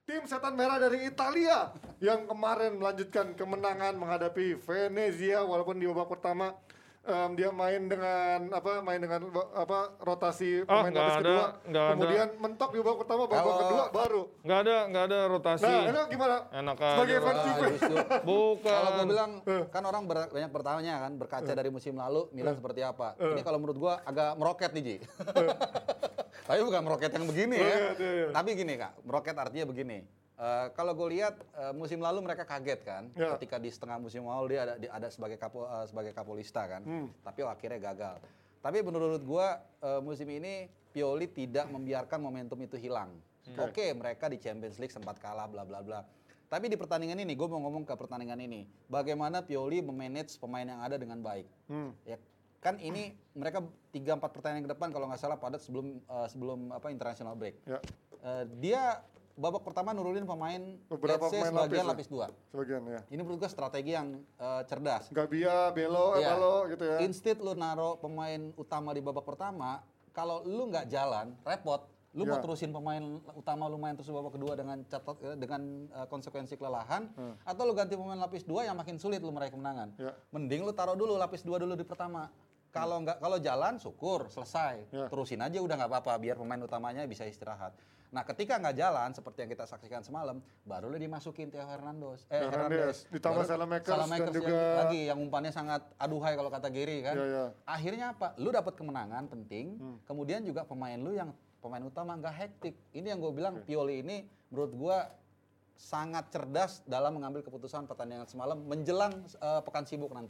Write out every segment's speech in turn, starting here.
tim setan merah dari Italia yang kemarin melanjutkan kemenangan menghadapi Venezia walaupun di babak pertama dia main dengan rotasi pemain lapis kedua, kemudian mentok di babak pertama, babak kedua baru. Nggak ada rotasi. Nah, itu gimana? Enak sebagai aja. fans Juve. Bukan. Kalau gue bilang kan orang banyak bertanya kan berkaca dari musim lalu Milan seperti apa. Ini kalau menurut gue agak meroket nih Ji. Tapi bukan meroket yang begini ya. Tapi gini Kak, meroket artinya begini. Kalau gue lihat musim lalu mereka kaget kan, ketika di setengah musim awal dia ada sebagai kapolista kan, tapi akhirnya gagal. Tapi menurut gue musim ini Pioli tidak membiarkan momentum itu hilang. Oke, mereka di Champions League sempat kalah bla bla bla. Tapi di pertandingan ini, gue mau ngomong ke pertandingan ini, bagaimana Pioli memanage pemain yang ada dengan baik. Ya, kan ini mereka 3-4 pertandingan ke depan kalau nggak salah padat sebelum international break. Dia babak pertama nurunin pemain sebagian lapis 2. Sebagian ya. Ini menurut gue strategi yang cerdas. Gabia, Balo gitu ya. Instead lu naro pemain utama di babak pertama, kalau lu nggak jalan, repot. Lu mau terusin pemain utama lu main terus babak kedua dengan konsekuensi kelelahan, atau lu ganti pemain lapis 2 yang makin sulit lu meraih kemenangan. Mending lu taruh dulu lapis 2 dulu di pertama. Kalau jalan syukur selesai, terusin aja udah nggak apa-apa biar pemain utamanya bisa istirahat. Nah ketika nggak jalan seperti yang kita saksikan semalam, baru lu dimasukin Theo Hernandez. Ditambah Salamakers dan juga lagi yang umpannya sangat aduhai kalau kata Gary kan. Akhirnya apa? Lu dapat kemenangan penting, kemudian juga pemain lu yang pemain utama nggak hektik. Ini yang gue bilang Pioli ini menurut gue sangat cerdas dalam mengambil keputusan pertandingan semalam menjelang pekan sibuk nanti.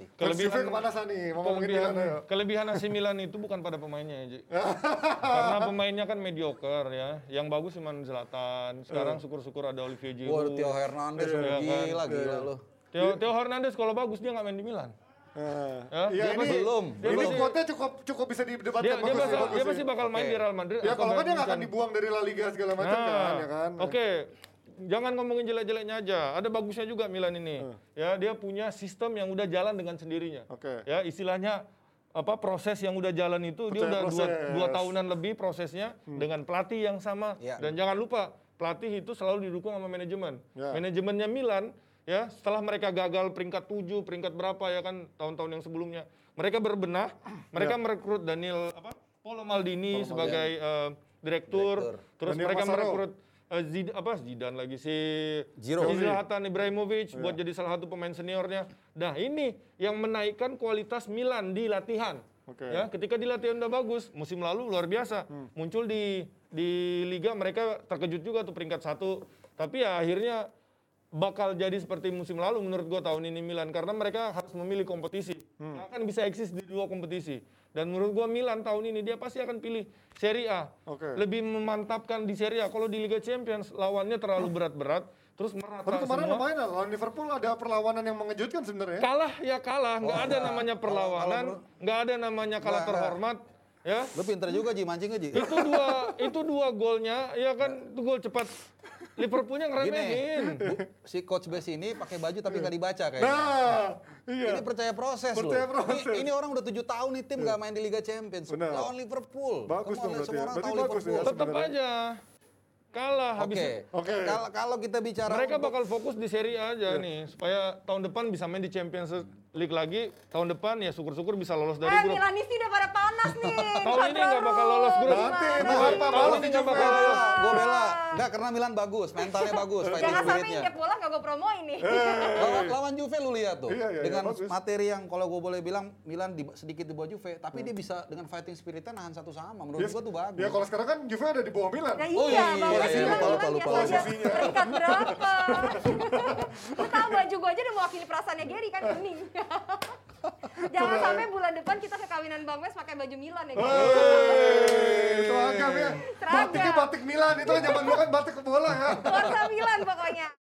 Kelebihan AC Milan itu bukan pada pemainnya, Ji. Karena pemainnya kan mediocre ya. Yang bagus cuma Zlatan. Sekarang syukur-syukur ada Olivier Giroud. Theo Hernandez gila lu. Theo Hernandez kalau bagus dia nggak main di Milan. Ini kuotnya cukup bisa didebatkan. Dia pasti bakal main di Real Madrid. Ya kalau kan dia nggak akan dibuang dari La Liga segala macam kan, ya kan. Oke. Jangan ngomongin jelek-jeleknya aja. Ada bagusnya juga Milan ini. Ya, dia punya sistem yang udah jalan dengan sendirinya. Ya, istilahnya proses yang udah jalan itu dia udah 2 tahunan lebih prosesnya dengan pelatih yang sama. Dan jangan lupa pelatih itu selalu didukung sama manajemen. Manajemennya Milan ya, setelah mereka gagal peringkat 7, peringkat berapa ya kan tahun-tahun yang sebelumnya. Mereka berbenah, mereka merekrut Paolo Maldini sebagai direktur, terus mereka merekrut Zidane lagi si Zlatan Ibrahimovic buat jadi salah satu pemain seniornya. Nah ini yang menaikkan kualitas Milan di latihan. Ya, ketika di latihan udah bagus, musim lalu luar biasa. Muncul di Liga mereka terkejut juga tuh peringkat 1. Tapi ya akhirnya bakal jadi seperti musim lalu menurut gua tahun ini Milan karena mereka harus memilih kompetisi. Nggak akan bisa eksis di 2 kompetisi. Dan menurut gua Milan tahun ini dia pasti akan pilih Serie A. Lebih memantapkan di Serie A. Kalau di Liga Champions lawannya terlalu berat-berat, terus merata semua. Kemarin lawan Liverpool ada perlawanan yang mengejutkan sebenarnya. Kalah ya kalah, nggak ada namanya perlawanan, nggak ada namanya kalah terhormat. Ya. Lu pinter juga Ji, mancing aja Ji. Itu dua golnya, ya kan, itu gol cepat. Liverpoolnya ngeremehin. Si coach base ini pakai baju tapi nggak dibaca kayaknya. Nah, Ini percaya proses loh. Ini orang udah 7 tahun nih tim nggak main di Liga Champions. Lawan Liverpool. Bagus dong berarti. Semua orang tahu Bagus Liverpool. Tetap aja kalah habis. Kalau kita bicara mereka bakal fokus di Serie A aja nih supaya tahun depan bisa main di Champions League lagi. Tahun depan ya syukur-syukur bisa lolos dari grup. Milanisti udah pada panas nih. Tahun ini nggak bakal lolos grup. Tahun ini nggak bakal lolos. Gue bela. Nggak, karena Milan bagus, mentalnya bagus, fighting Jangan sampai spiritnya. tiap bola nggak gue promoin nih. Lawan Juve lu lihat tuh, dengan bagus. materi yang kalau gue boleh bilang Milan sedikit di bawah Juve, tapi dia bisa dengan fighting spiritnya nahan 1 sama. Menurut gue tuh bagus. Ya kalau sekarang kan Juve ada di bawah Milan. Nah, iya, lupa. Peringkat berapa? Lu tahu baju gue aja udah mewakili perasaannya Gary kan kuning. Jangan sampai bulan depan kita ke kawinan Bang Wes pakai baju Milan ya. Seragam ya. Batiknya batik Milan, itu zaman dulu kan batik bola ya. Warna Milan pokoknya.